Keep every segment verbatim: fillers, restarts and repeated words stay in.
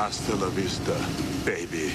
Hasta la vista, baby.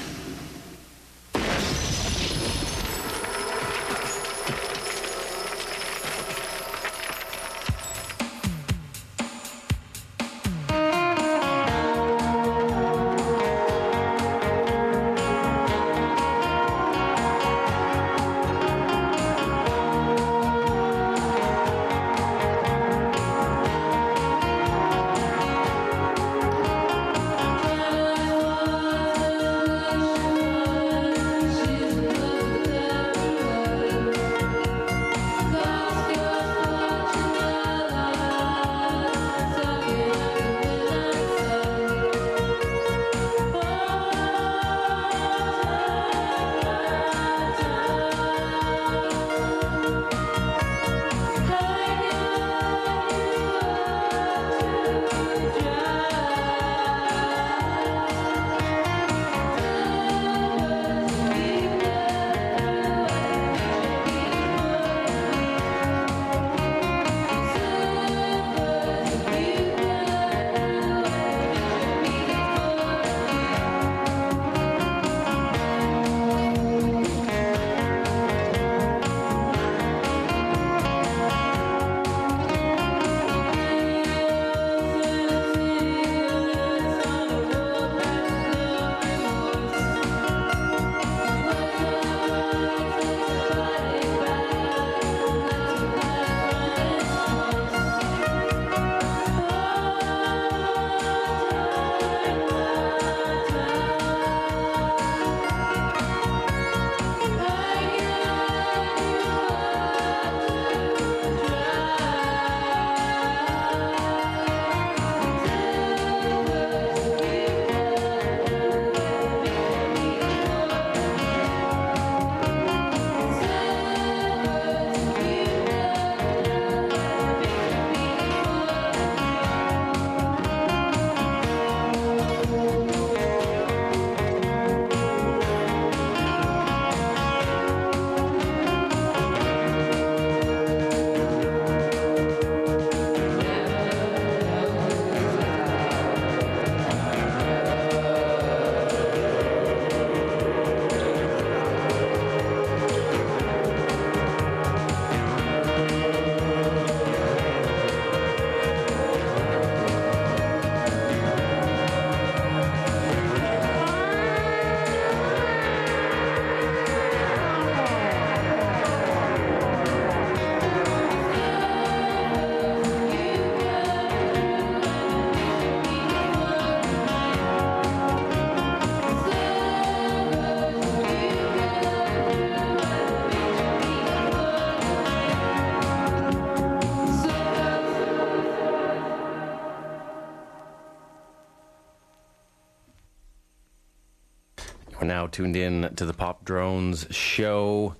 We're now tuned in to the Pop Drones show,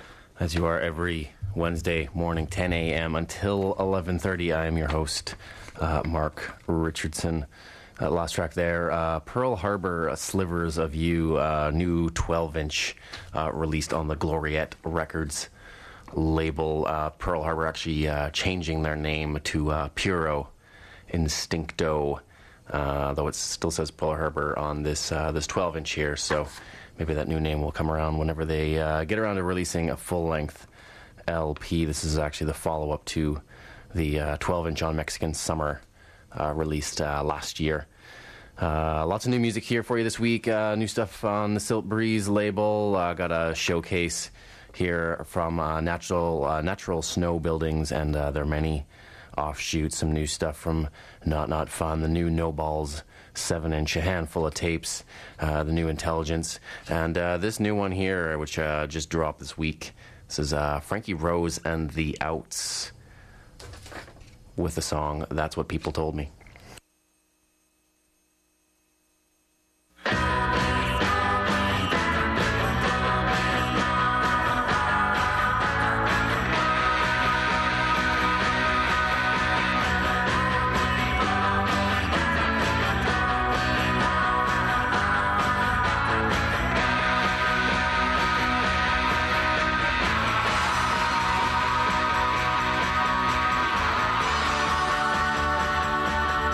as you are every Wednesday morning, ten a.m. until eleven thirty. I am your host, uh, Mark Richardson. Uh, last track there, uh, Pearl Harbor, uh, Slivers of You, uh, new twelve-inch uh, released on the Gloriette Records label. Uh, Pearl Harbor actually uh, changing their name to uh, Puro Instincto. Uh, though it still says Pearl Harbor on this uh, this twelve-inch here, so maybe that new name will come around whenever they uh, get around to releasing a full-length L P. This is actually the follow-up to the uh, twelve-inch on Mexican Summer, uh, released uh, last year. Uh, lots of new music here for you this week. Uh, new stuff on the Silt Breeze label. Uh, got a showcase here from uh, Natural uh, Natural Snow Buildings and uh, their many offshoots. Some new stuff from Not Not Fun, the new No Balls seven-inch, a handful of tapes, uh, the new Intelligence, and uh, this new one here, which uh, just dropped this week. This is uh, Frankie Rose and the Outs with the song That's What People Told Me. Thank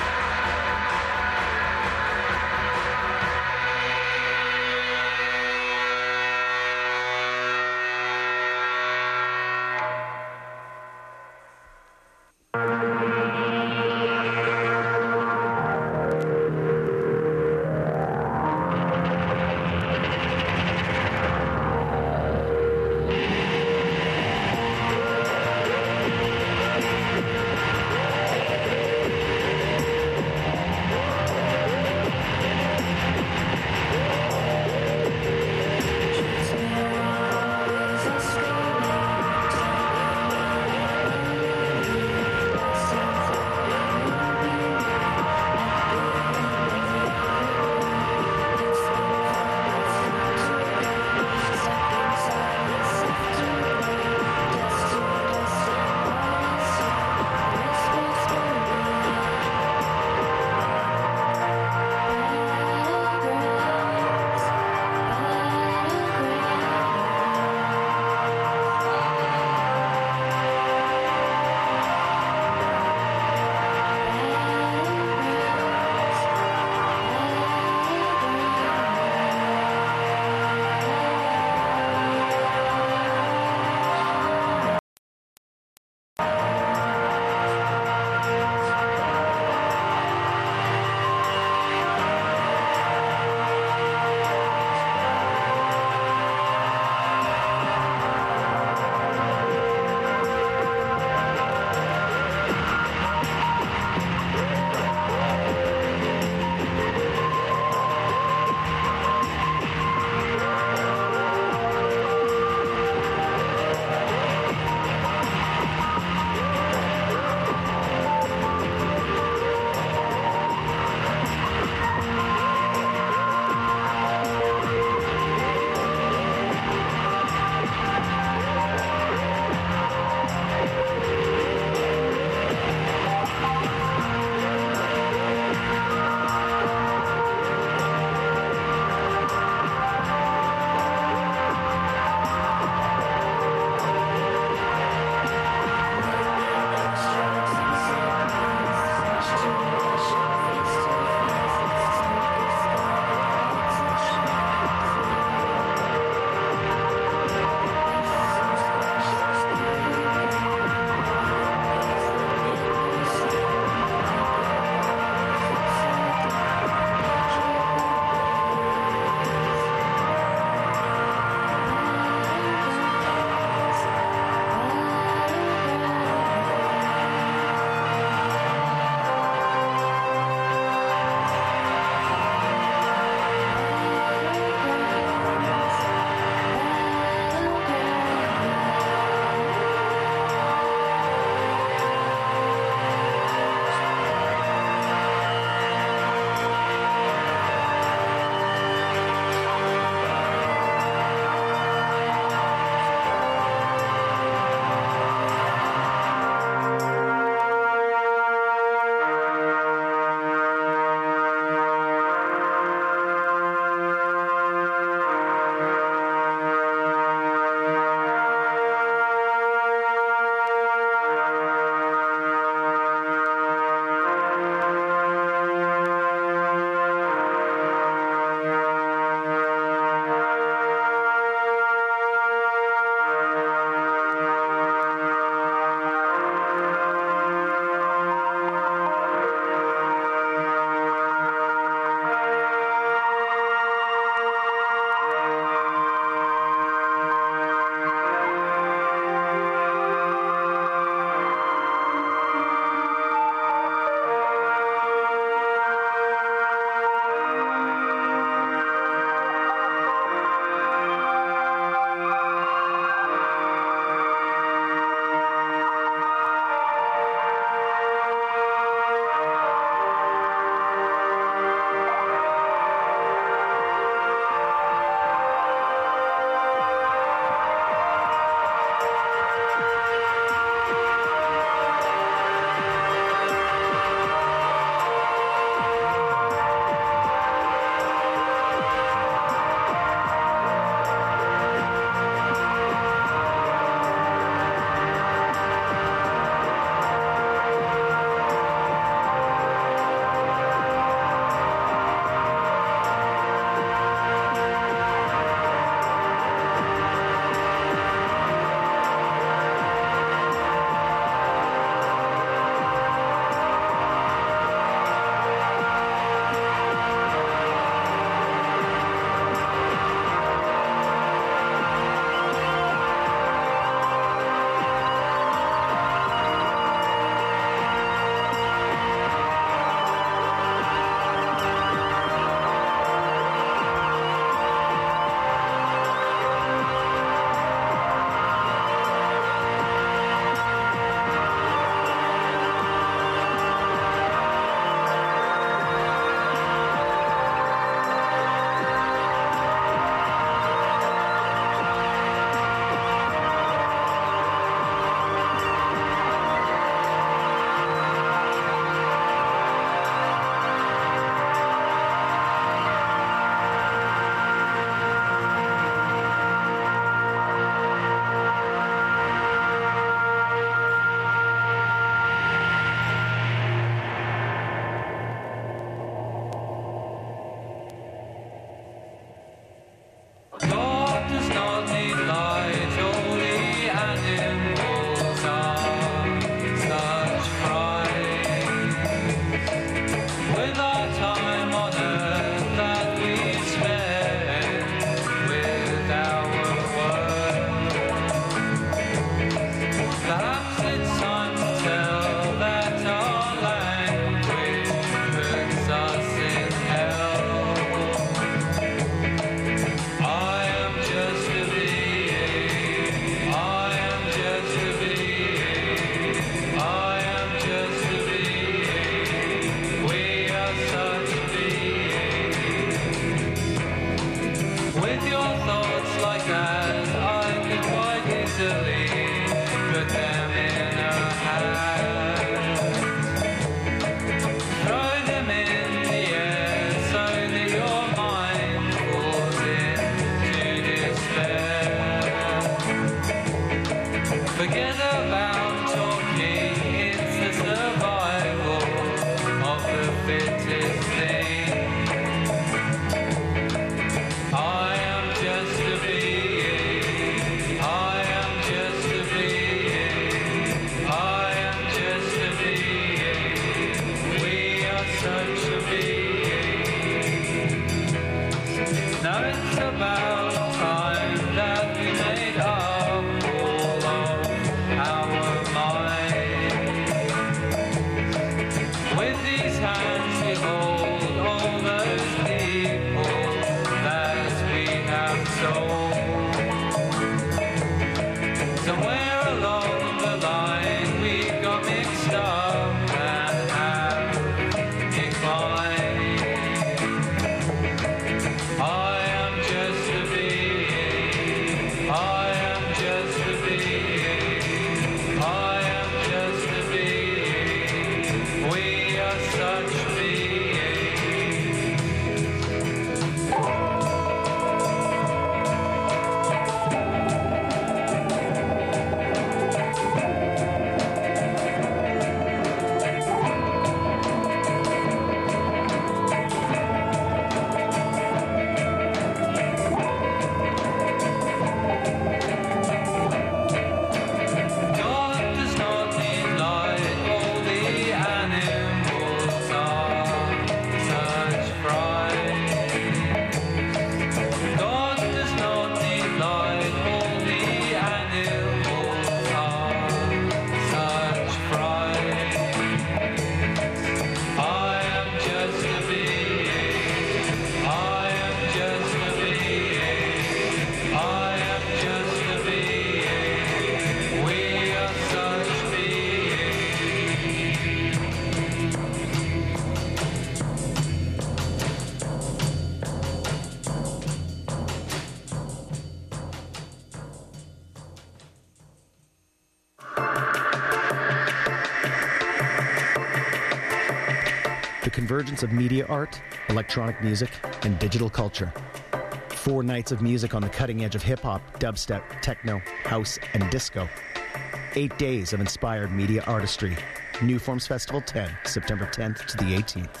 convergence of media art, electronic music, and digital culture. Four nights of music on the cutting edge of hip-hop, dubstep, techno, house, and disco. Eight days of inspired media artistry. New Forms Festival ten, September tenth to the eighteenth.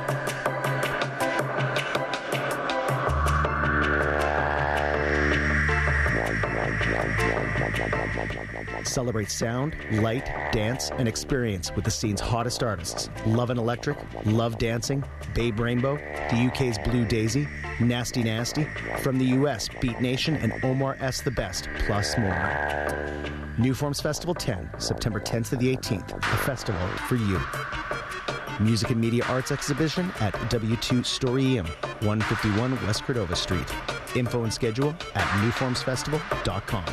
Celebrate sound, light, dance, and experience with the scene's hottest artists. Love and Electric, Love Dancing, Babe Rainbow, the U K's Blue Daisy, Nasty Nasty, from the U S, Beat Nation, and Omar S. The Best, plus more. New Forms Festival ten, September tenth to the eighteenth, a festival for you. Music and Media Arts Exhibition at W two Storyum, one fifty-one West Cordova Street. Info and schedule at new forms festival dot com.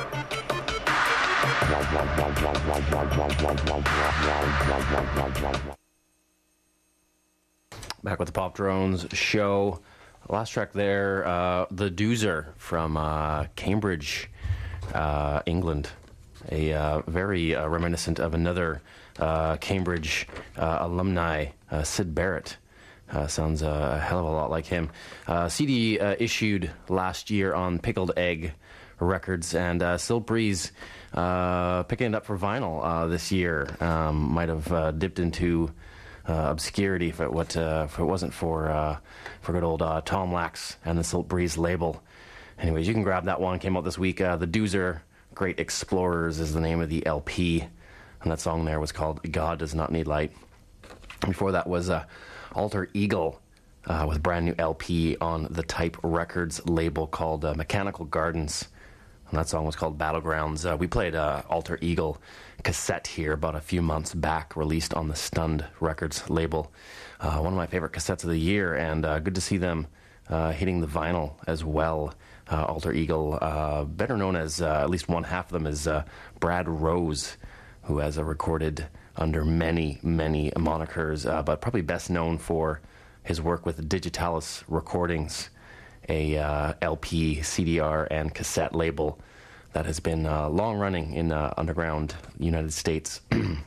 Back with the Pop Drones show. Last track there, uh, The Doozer from uh, Cambridge, uh, England. A uh, very uh, reminiscent of another uh, Cambridge uh, alumni, uh, Sid Barrett. Uh, sounds a hell of a lot like him. Uh, C D uh, issued last year on Pickled Egg Records, and uh, Silk Breeze uh, picking it up for vinyl uh, this year. Um, might have uh, dipped into uh, obscurity if it, what, uh, if it wasn't for uh, for good old uh, Tom Lax and the Silk Breeze label. Anyways, you can grab that one. Came out this week. Uh, the Doozer, Great Explorers is the name of the L P, and that song there was called God Does Not Need Light. Before that was uh, Alter Eagle uh, with a brand new L P on the Type Records label called uh, Mechanical Gardens. And that song was called Battlegrounds. Uh, we played uh, Alter Eagle cassette here about a few months back, released on the Stunned Records label. Uh, one of my favorite cassettes of the year, and uh, good to see them uh, hitting the vinyl as well. Uh, Alter Eagle, uh, better known as, uh, at least one half of them is uh, Brad Rose, who has uh, recorded under many, many monikers, uh, but probably best known for his work with Digitalis Recordings, a uh, L P, C D R, and cassette label that has been uh, long-running in uh, underground United States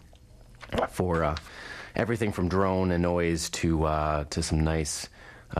for uh, everything from drone and noise to uh, to some nice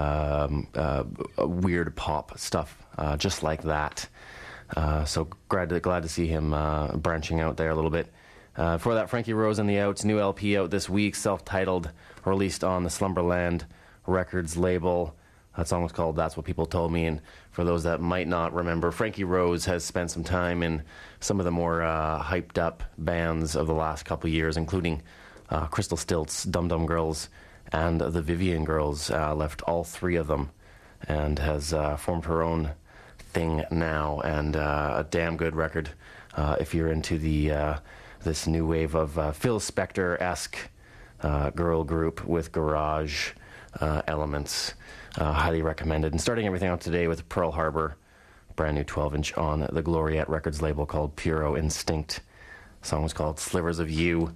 um, uh, weird pop stuff, uh, just like that. Uh, so glad to, glad to see him uh, branching out there a little bit. Uh, before that, Frankie Rose and the Outs, new L P out this week, self-titled, released on the Slumberland Records label. That song was called That's What People Told Me, and for those that might not remember, Frankie Rose has spent some time in some of the more uh, hyped-up bands of the last couple of years, including uh, Crystal Stilts, Dum Dum Girls, and the Vivian Girls. Uh, left all three of them and has uh, formed her own thing now, and uh, a damn good record uh, if you're into the uh, this new wave of uh, Phil Spector-esque uh, girl group with garage uh, elements. Uh, highly recommended. And starting everything out today with Pearl Harbor, brand new twelve inch on the Gloriette Records label called Puro Instinct. The song was called Slivers of You.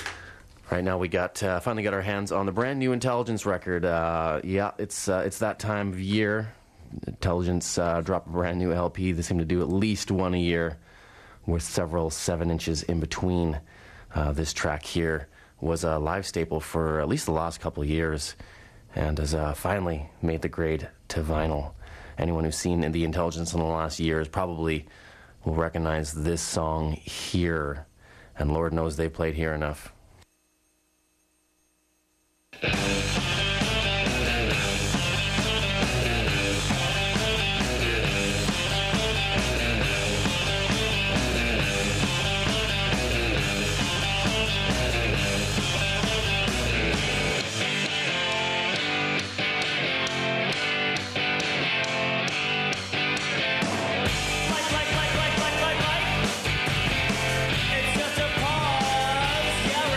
Right now we got uh, finally got our hands on the brand new Intelligence record. Uh, yeah, it's uh, it's that time of year. Intelligence uh, dropped a brand new L P. They seem to do at least one a year, with several seven inches in between. Uh, this track here was a live staple for at least the last couple of years, and has uh, finally made the grade to vinyl. Anyone who's seen the Intelligence in the last years probably will recognize this song here, and Lord knows they played here enough. It's just a pause, yeah.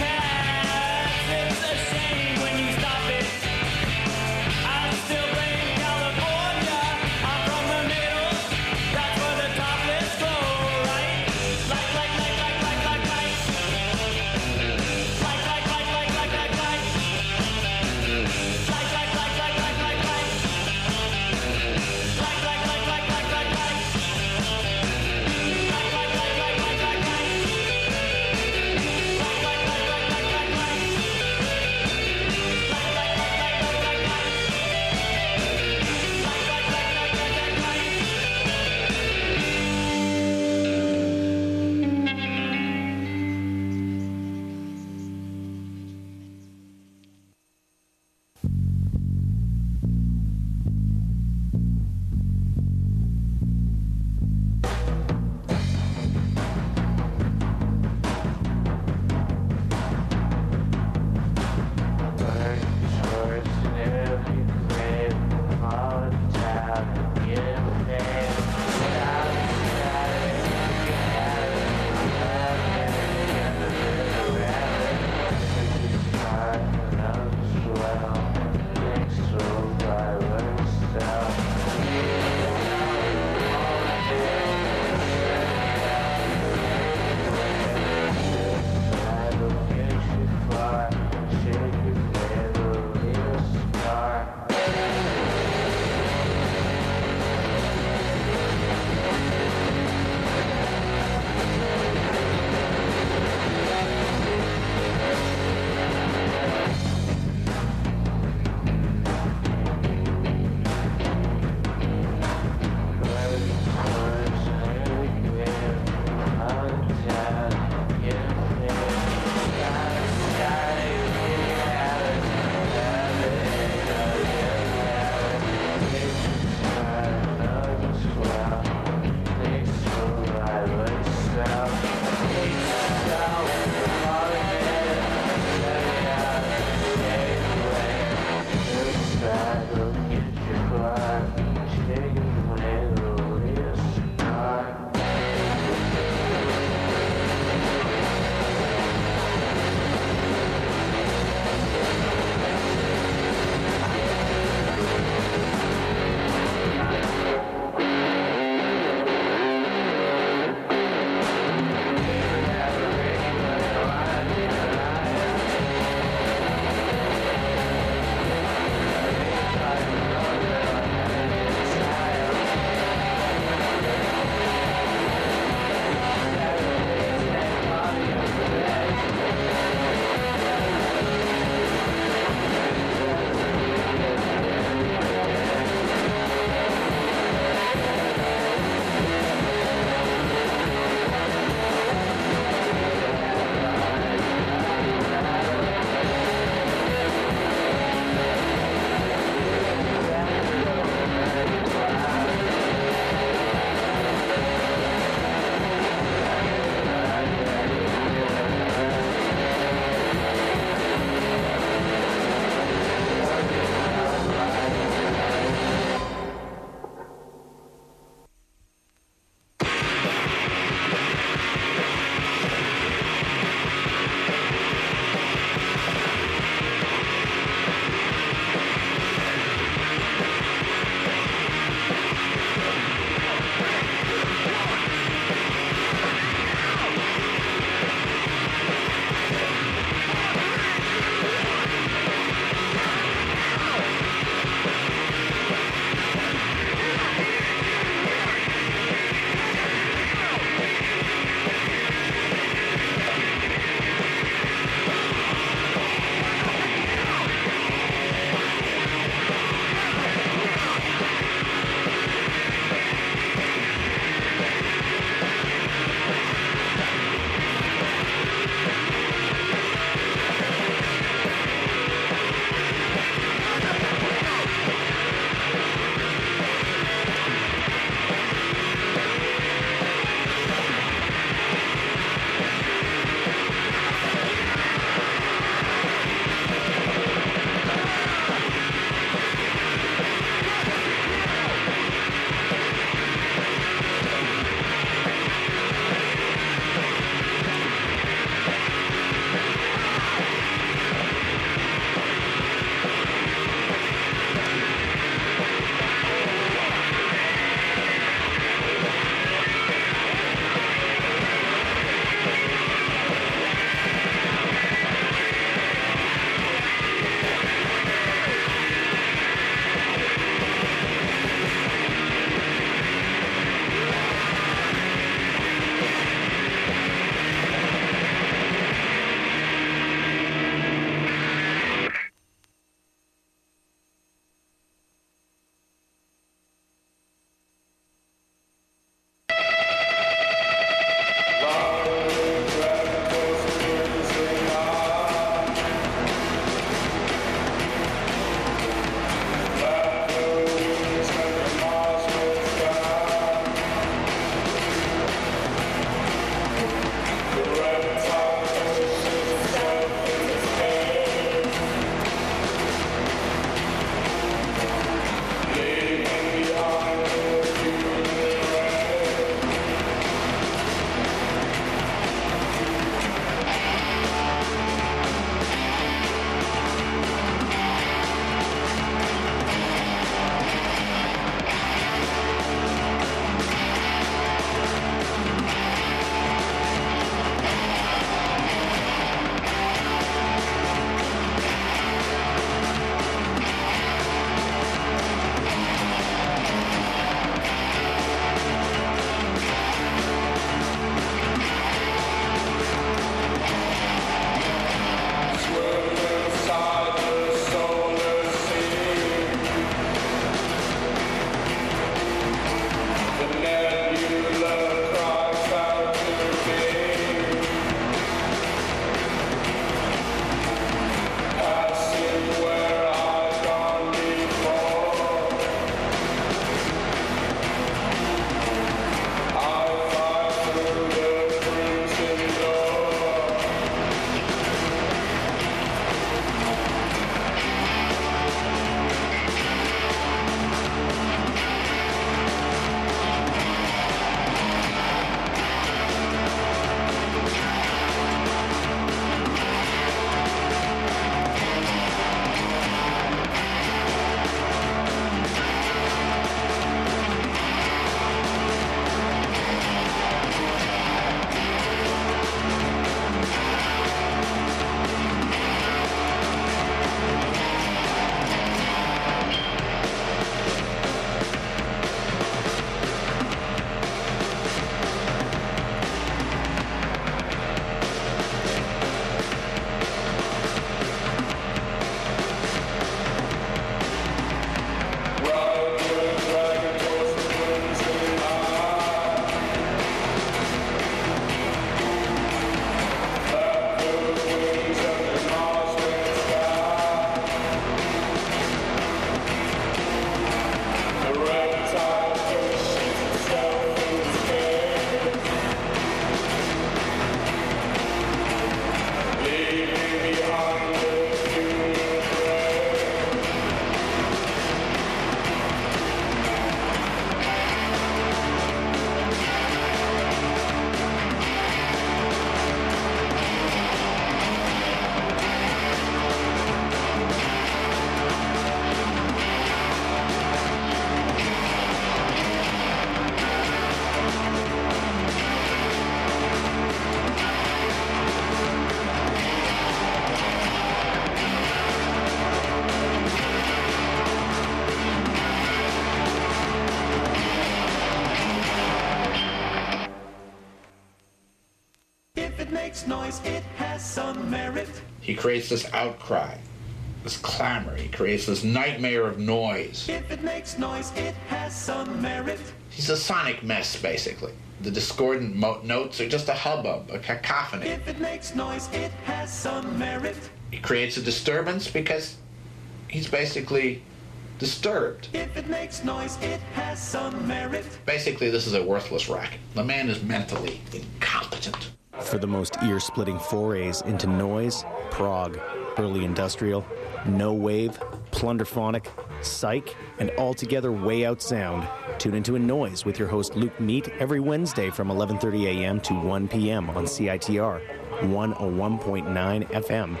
makes noise, it has some merit. He creates this outcry, this clamor. He creates this nightmare of noise. If it makes noise, it has some merit. He's a sonic mess, basically. The discordant mo- notes are just a hubbub, a cacophony. If it makes noise, it has some merit. He creates a disturbance because he's basically disturbed. If it makes noise, it has some merit. Basically, this is a worthless racket. The man is mentally incompetent. For the most ear-splitting forays into noise, prog, early industrial, no wave, plunderphonic, psych, and altogether way out sound, tune into A Noise with your host Luke Meat every Wednesday from eleven thirty a.m. to one p.m. on C I T R one oh one point nine F M.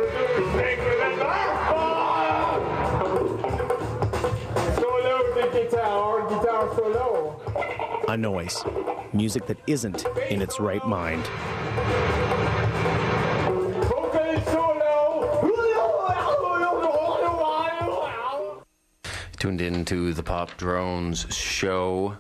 A Noise. Music that isn't in its right mind. Tuned in to the Pop Drones show.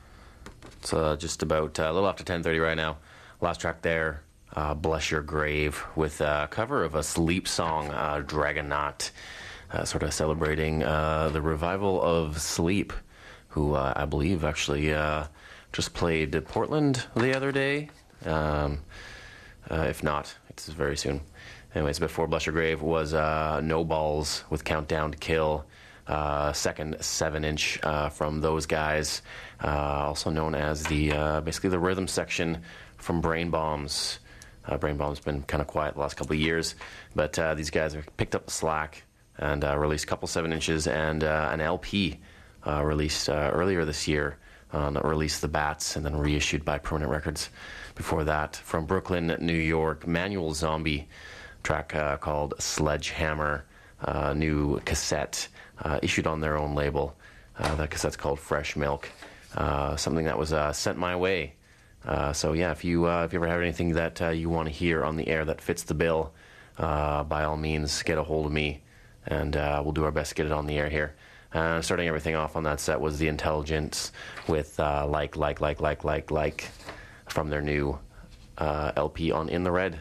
It's uh, just about uh, a little after ten thirty right now. Last track there, uh, Bless Your Grave, with a cover of a Sleep song, uh, Dragonaut, uh, sort of celebrating uh, the revival of Sleep, who uh, I believe actually uh, just played Portland the other day. Um, uh, if not, it's very soon. Anyways, before Bless Your Grave was uh, No Balls with Countdown to Kill. Uh, second seven-inch uh, from those guys, uh, also known as the uh, basically the rhythm section from Brain Bombs. Uh, Brain Bombs been kind of quiet the last couple of years, but uh, these guys have picked up the slack and uh, released a couple seven inches and uh, an L P uh, released uh, earlier this year. Uh, released the Bats and then reissued by Permanent Records. Before that, from Brooklyn, New York, Manual Zombie, track uh, called Sledgehammer, uh, new cassette. Uh, issued on their own label. Uh, that cassette's called Fresh Milk. Uh, something that was uh, sent my way. Uh, so yeah, if you uh, if you ever have anything that uh, you want to hear on the air that fits the bill, uh, by all means get a hold of me, and uh, we'll do our best to get it on the air here. Uh, starting everything off on that set was The Intelligence with uh, like like like like like like from their new uh, L P on In the Red,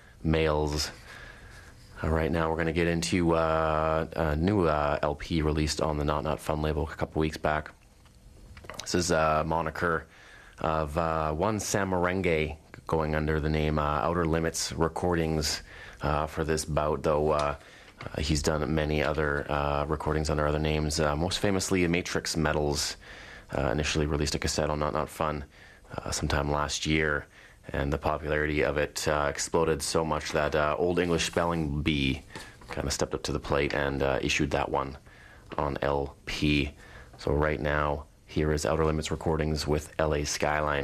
Males. Uh, right now we're going to get into uh, a new uh, L P released on the Not Not Fun label a couple weeks back. This is a moniker of uh, one Samarenge going under the name uh, Outer Limits Recordings uh, for this bout, though uh, uh, he's done many other uh, recordings under other names. Uh, most famously, Matrix Metals uh, initially released a cassette on Not Not Fun uh, sometime last year. And the popularity of it uh, exploded so much that uh, Old English Spelling Bee kind of stepped up to the plate and uh, issued that one on L P. So right now, here is Outer Limits Recordings with L A Skyline.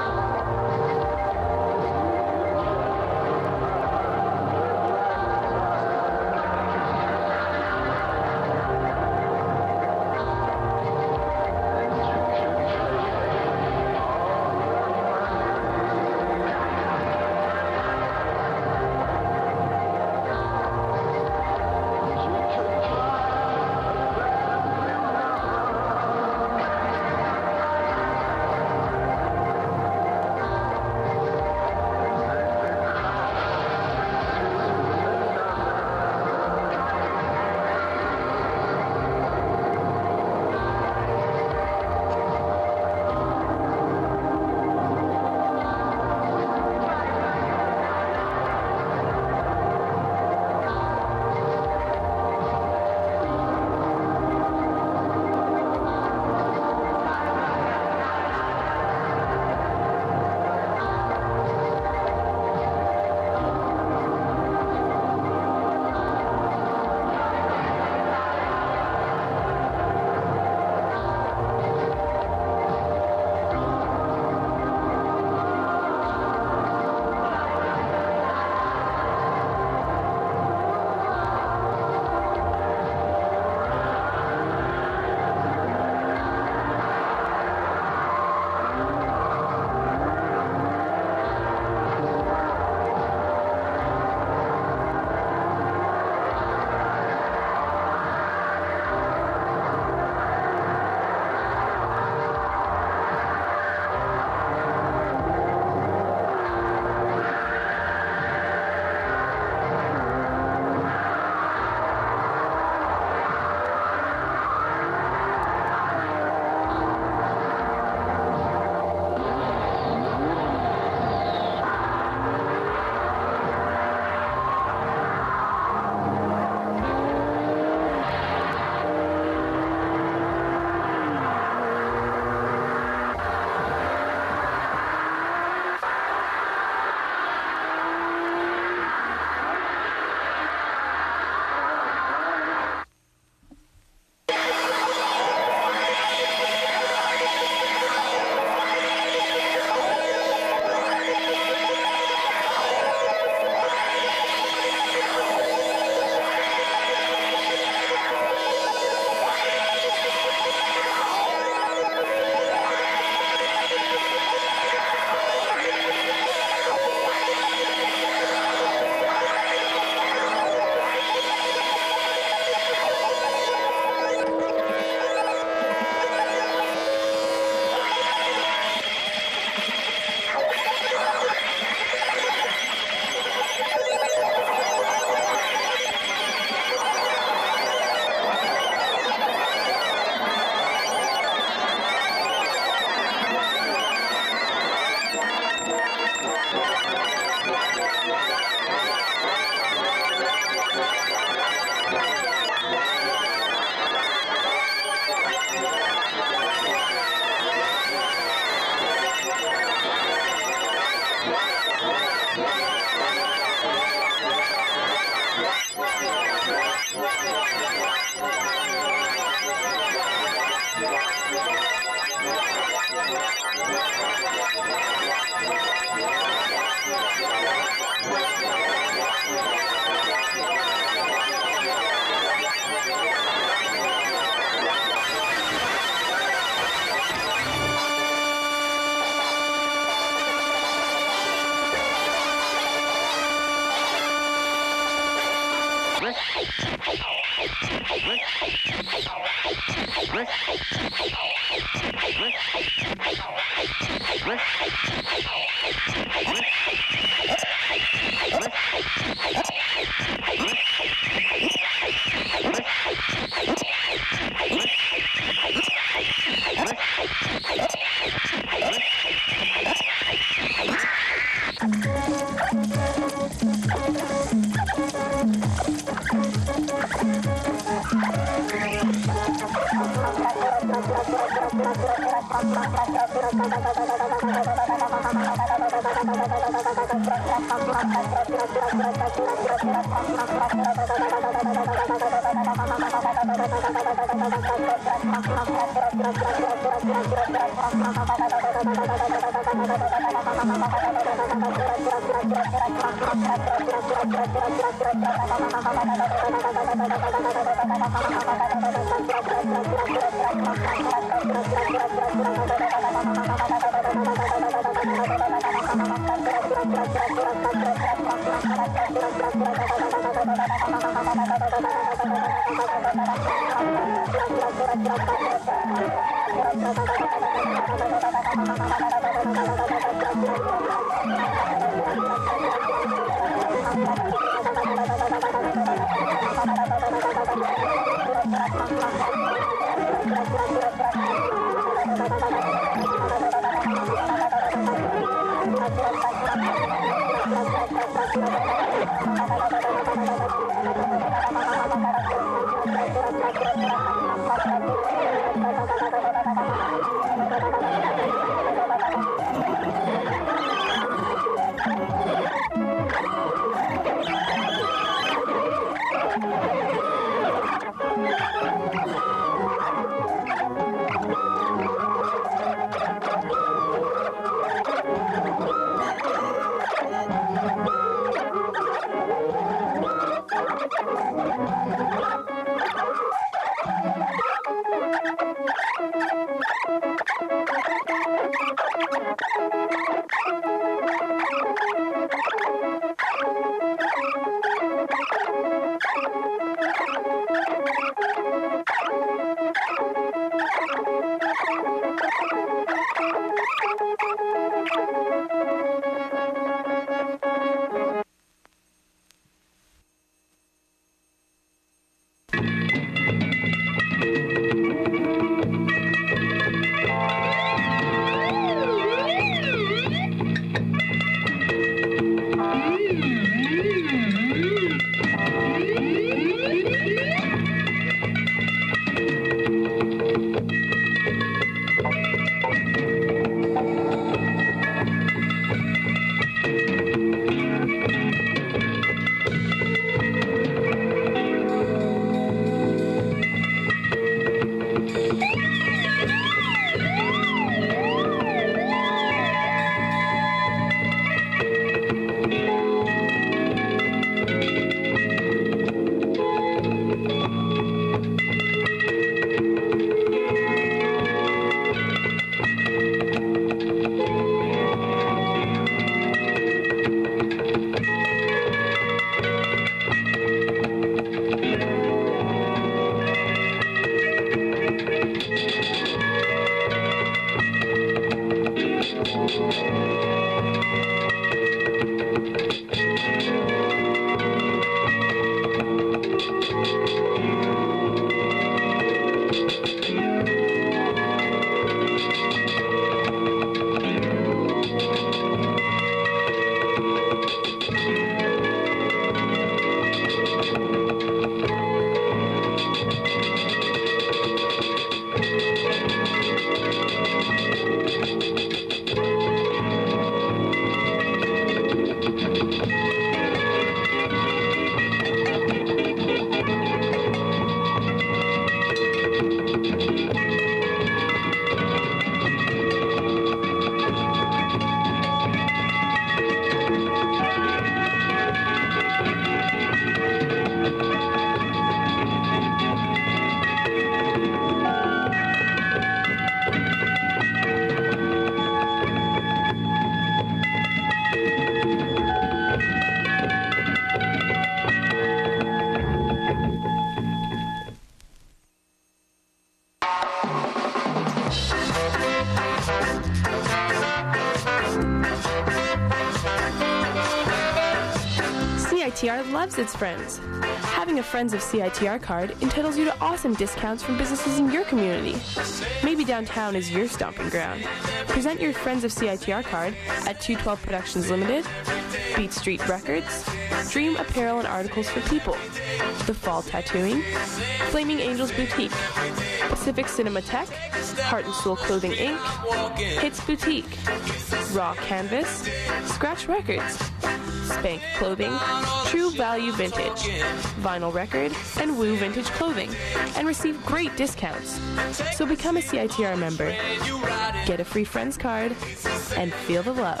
I T R loves its friends. Having a Friends of C I T R card entitles you to awesome discounts from businesses in your community. Maybe downtown is your stomping ground. Present your Friends of C I T R card at two twelve Productions Limited, Beat Street Records, Dream Apparel and Articles for People, The Fall Tattooing, Flaming Angels Boutique, Pacific Cinematech, Heart and Soul Clothing Incorporated, Hits Boutique, Raw Canvas, Scratch Records, Spank Clothing, True Value Vintage, Vinyl Record, and Woo Vintage Clothing, and receive great discounts. So become a C I T R member, get a free Friends card, and feel the love.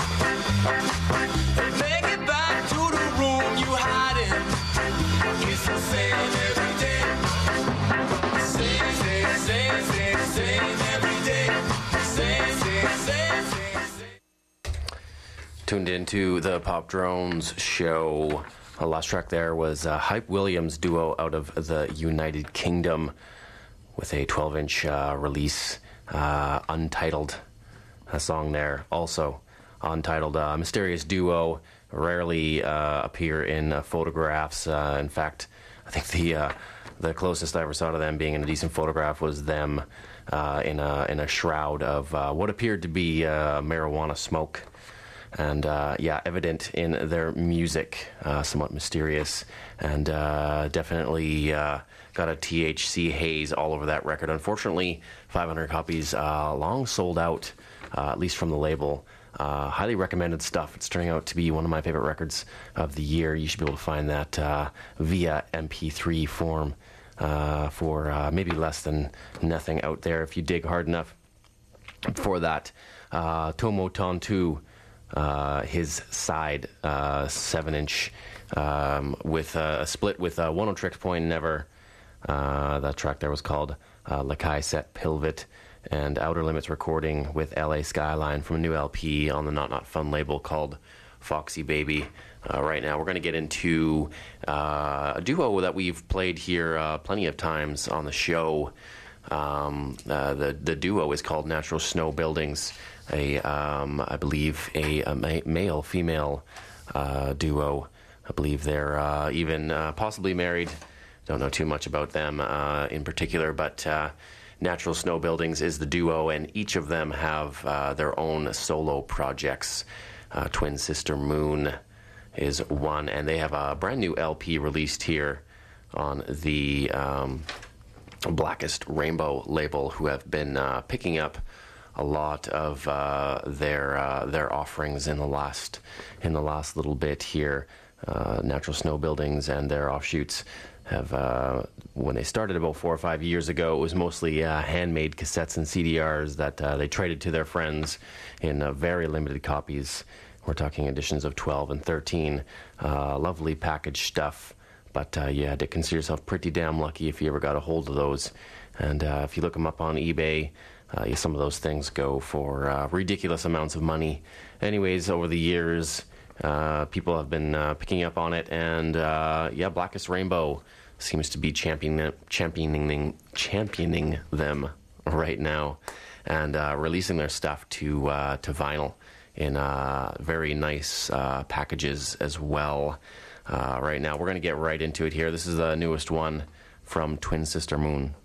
Make it back to the room you hide in. It's the same every day. Same, same, same, same, same every day. Same, same, same, same, same. Tuned into the Pop Drones show. The last track there was uh, Hype Williams duo out of the United Kingdom with a twelve-inch uh, release, uh, Untitled. A song there also. Untitled, uh, mysterious duo, rarely uh, appear in uh, photographs. Uh, in fact, I think the uh, the closest I ever saw to them being in a decent photograph was them uh, in a in a shroud of uh, what appeared to be uh, marijuana smoke, and uh, yeah, evident in their music, uh, somewhat mysterious, and uh, definitely uh, got a T H C haze all over that record. Unfortunately, five hundred copies uh, long sold out, uh, at least from the label. Uh, highly recommended stuff. It's turning out to be one of my favorite records of the year. You should be able to find that uh, via M P three form uh, for uh, maybe less than nothing out there if you dig hard enough for that. Uh, Tomo Tontu, uh, his side uh, seven-inch um, with uh, a split with uh, One O Tricks Point Never. Uh, that track there was called uh, Lakai Set Pilvit. And Outer Limits recording with L A Skyline from a new L P on the Not Not Fun label called Foxy Baby. Uh, right now we're going to get into uh, a duo that we've played here uh, plenty of times on the show. Um, uh, the, the duo is called Natural Snow Buildings, a, um, I believe a, a ma- male-female uh, duo. I believe they're uh, even uh, possibly married. Don't know too much about them uh, in particular, but... Uh, Natural Snow Buildings is the duo, and each of them have uh, their own solo projects. Uh, Twin Sister Moon is one, and they have a brand new L P released here on the um, Blackest Rainbow label, who have been uh, picking up a lot of uh, their uh, their offerings in the last in the last little bit here. Uh, Natural Snow Buildings and their offshoots have, uh, when they started about four or five years ago, it was mostly uh, handmade cassettes and C D Rs that uh, they traded to their friends in uh, very limited copies. We're talking editions of twelve and thirteen. Uh, lovely packaged stuff, but uh, you had to consider yourself pretty damn lucky if you ever got a hold of those. And uh, if you look them up on eBay, uh, yeah, some of those things go for uh, ridiculous amounts of money. Anyways, over the years... Uh, people have been uh, picking up on it, and uh, yeah, Blackest Rainbow seems to be championing championing championing them right now, and uh, releasing their stuff to uh, to vinyl in uh, very nice uh, packages as well. Uh, right now, we're going to get right into it here. This is the newest one from Twin Sister Moon.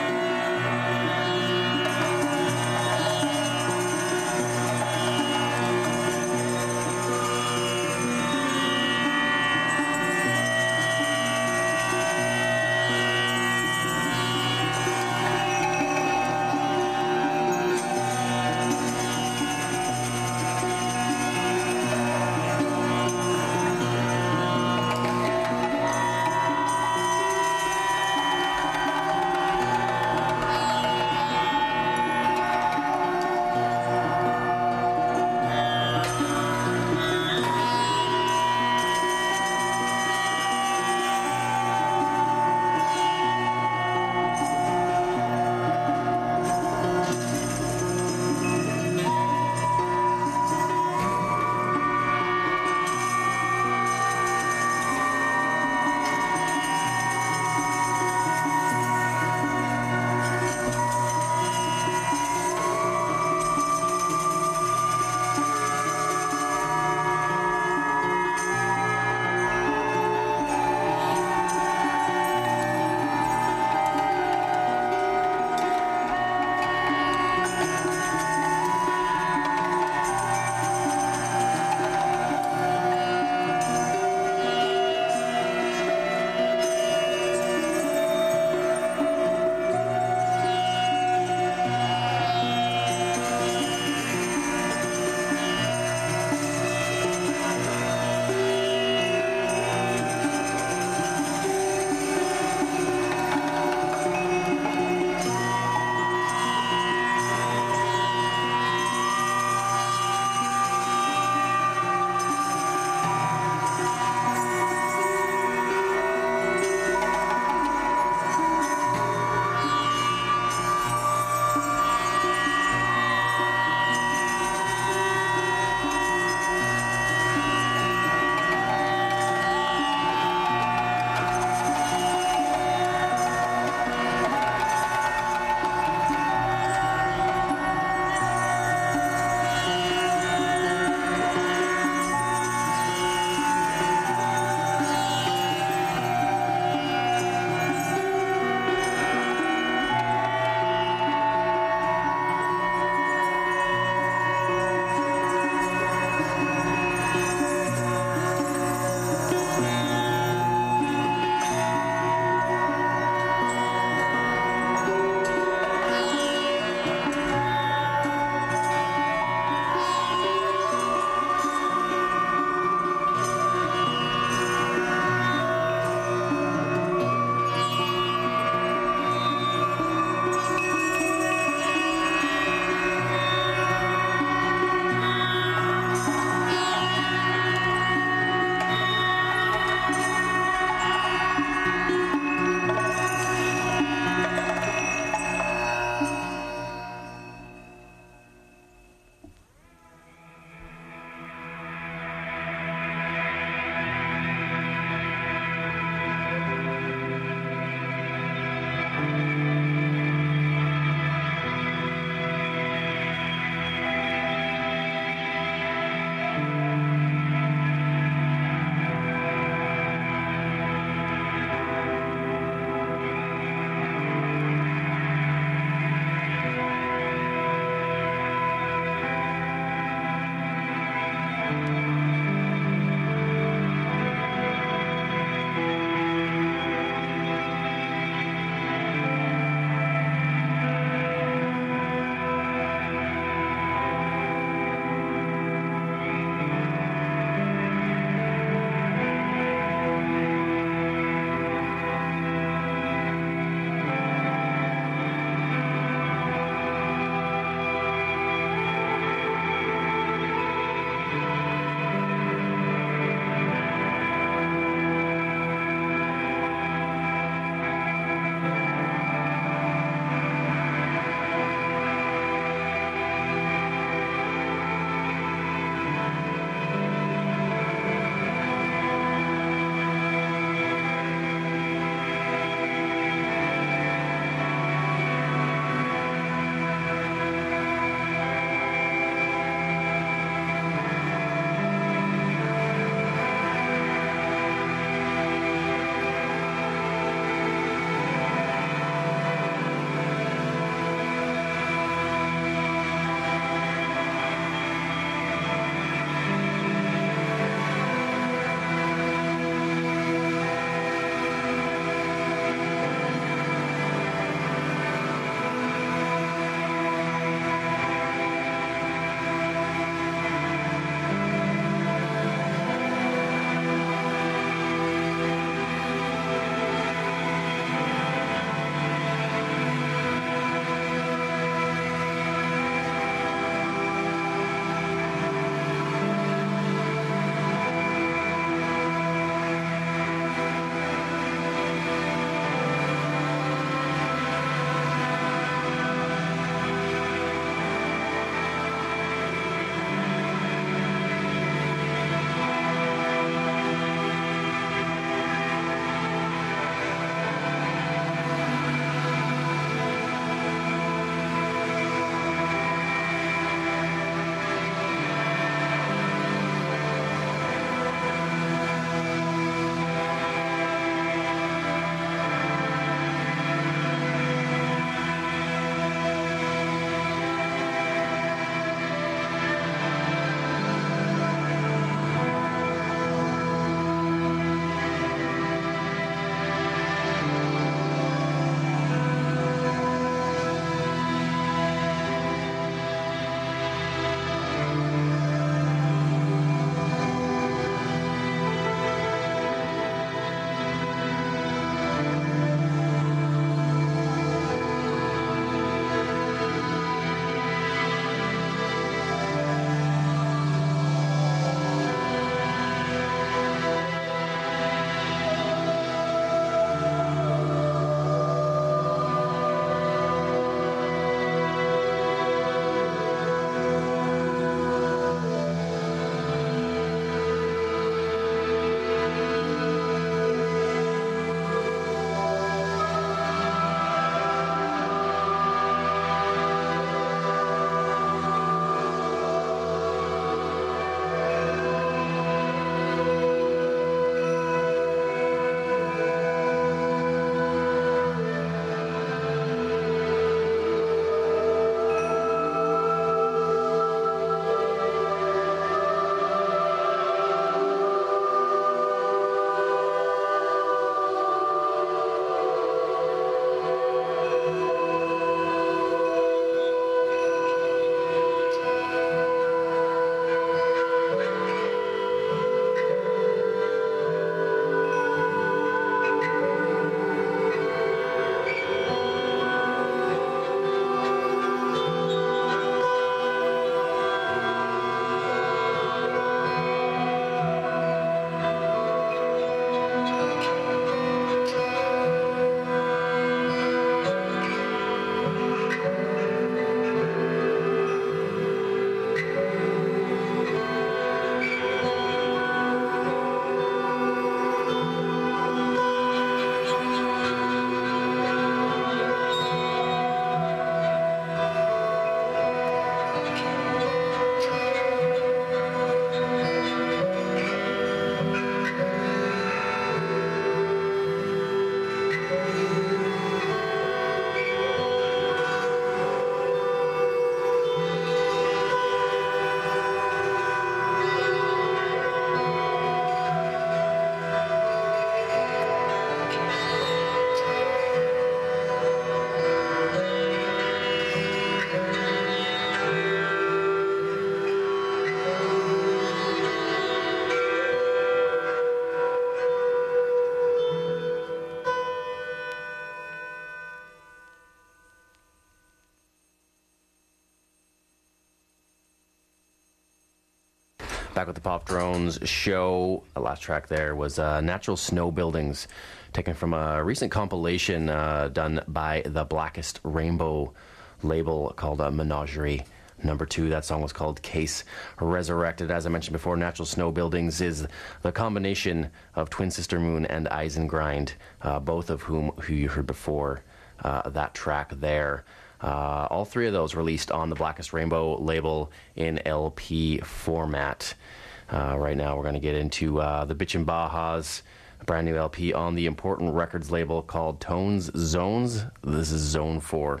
Back with the Pop Drones show. The last track there was uh, Natural Snow Buildings, taken from a recent compilation uh, done by the Blackest Rainbow label called uh, Menagerie Number Two. That song was called Case Resurrected. As I mentioned before, Natural Snow Buildings is the combination of Twin Sister Moon and Eisengrind, uh, both of whom who you heard before uh, that track there. Uh, all three of those released on the Blackest Rainbow label in L P format. Uh, right now we're going to get into uh, the Bitchin' Baja's brand new L P on the Important Records label called Tones Zones. This is Zone four.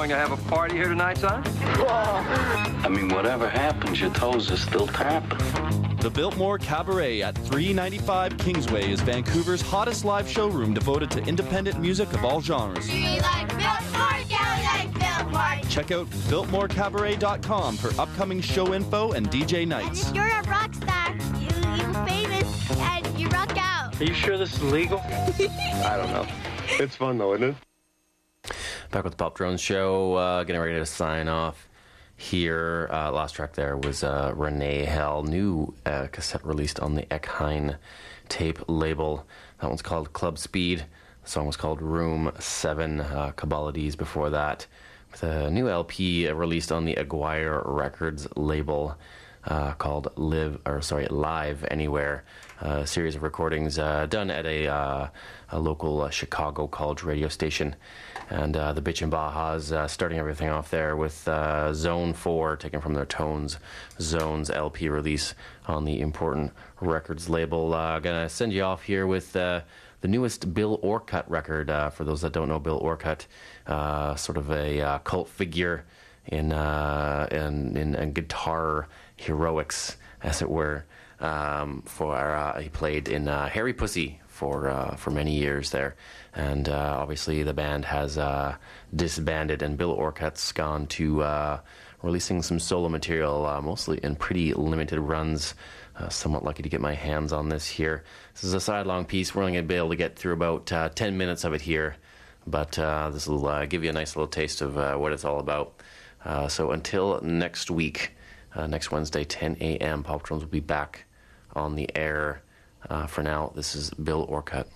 going to have a party here tonight, son? I mean, whatever happens, your toes are still tapping. The Biltmore Cabaret at three ninety-five Kingsway is Vancouver's hottest live showroom devoted to independent music of all genres. Do you like Biltmore? Yeah, we like Biltmore. Check out biltmore cabaret dot com for upcoming show info and D J And nights. if you're a rock star, you, you're famous, and you rock out. Are you sure this is legal? I don't know. It's fun though, isn't it? Back with the Pop Drones Show, uh, getting ready to sign off here. Uh, last track there was uh, Renee Hell, new uh, cassette released on the Eckheim tape label. That one's called Club Speed. The song was called Room seven. Uh, Cabalides before that, with a new L P released on the Aguirre Records label uh, called Live, or sorry, Live Anywhere. Uh, a series of recordings uh, done at a, uh, a local uh, Chicago college radio station. And uh, the Bitchin' Bajas uh, starting everything off there with uh, Zone four, taken from their Tones Zones L P release on the Important Records label. Uh, gonna send you off here with uh, the newest Bill Orcutt record. Uh, for those that don't know Bill Orcutt, uh, sort of a uh, cult figure in, uh, in, in, in guitar heroics, as it were. Um, for uh, he played in uh, Harry Pussy for uh, for many years there, and uh, obviously the band has uh, disbanded, and Bill Orcutt's gone to uh, releasing some solo material, uh, mostly in pretty limited runs. Uh, somewhat lucky to get my hands on this here. This is a side-long piece. We're only going to be able to get through about uh, ten minutes of it here, but uh, this will uh, give you a nice little taste of uh, what it's all about. Uh, so until next week, uh, next Wednesday, ten a.m., Pop Drones will be back on the air. Uh, for now, this is Bill Orcutt.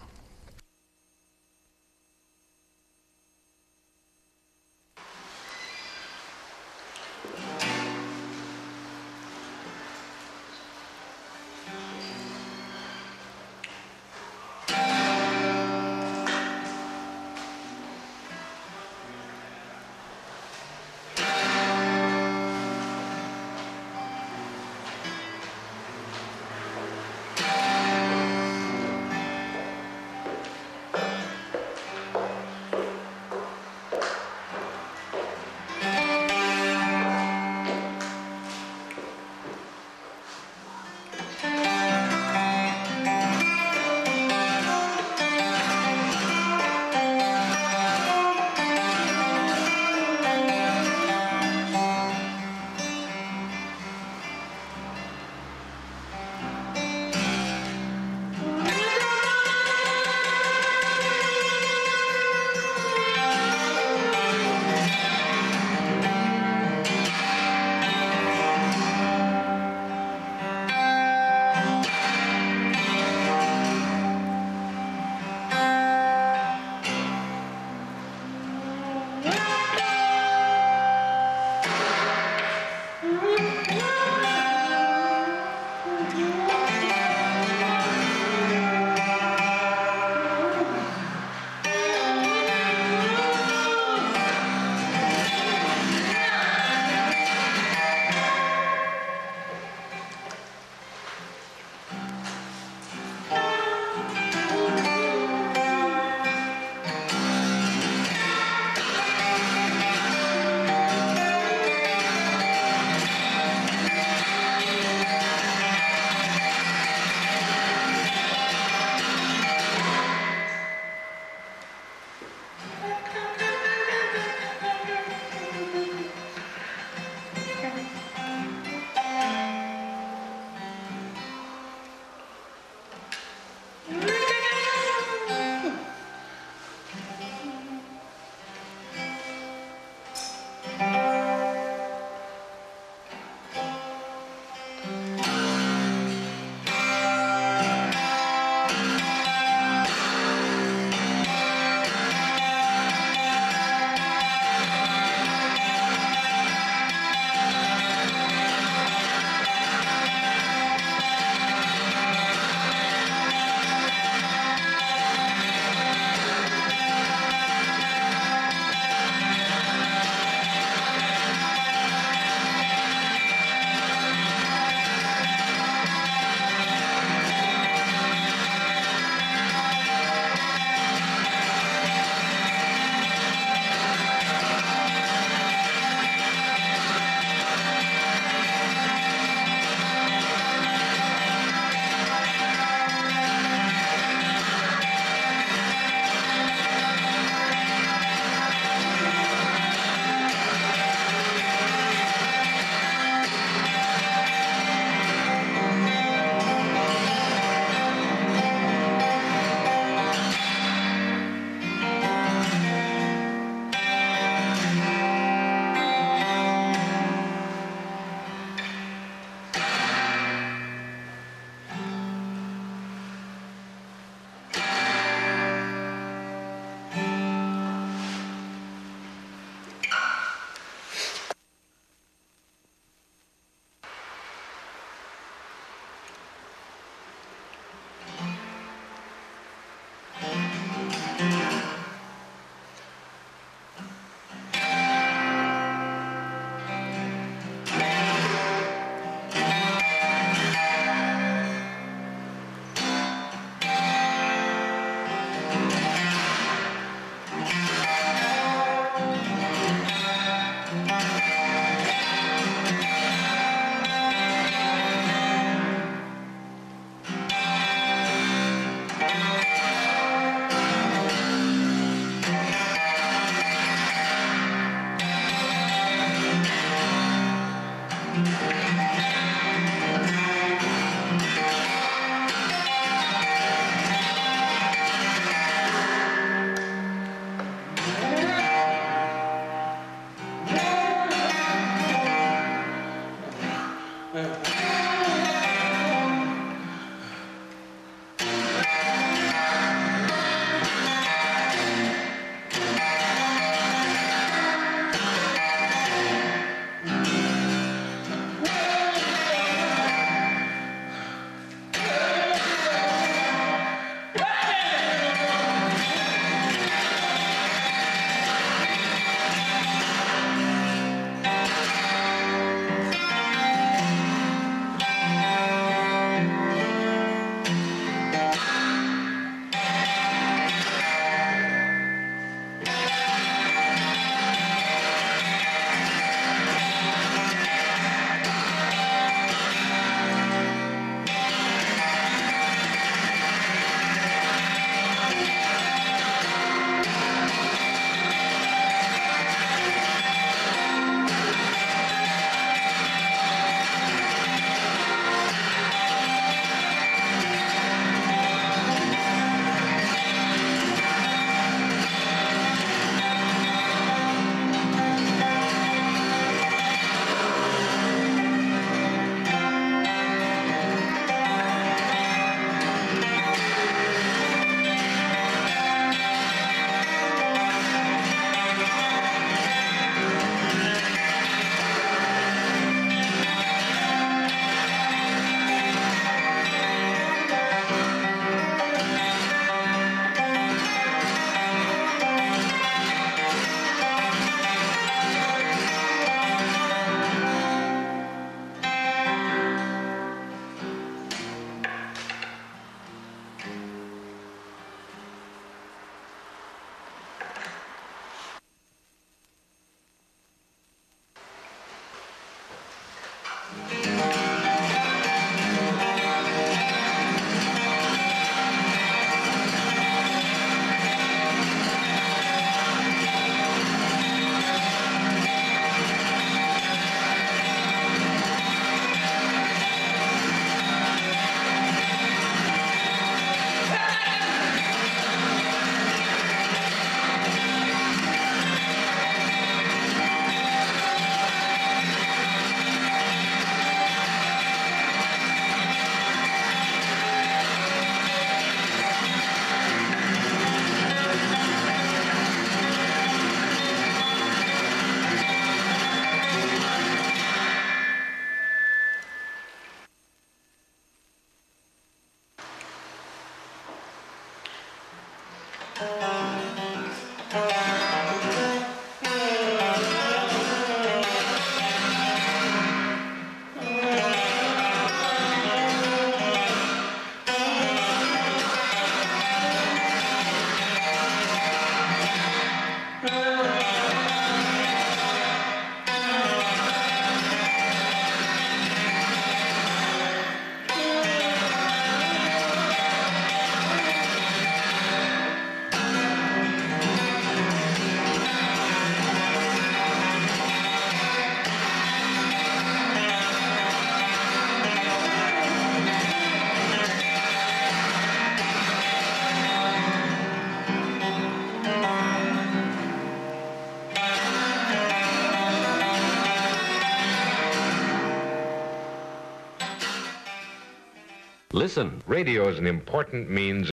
Listen, radio is an important means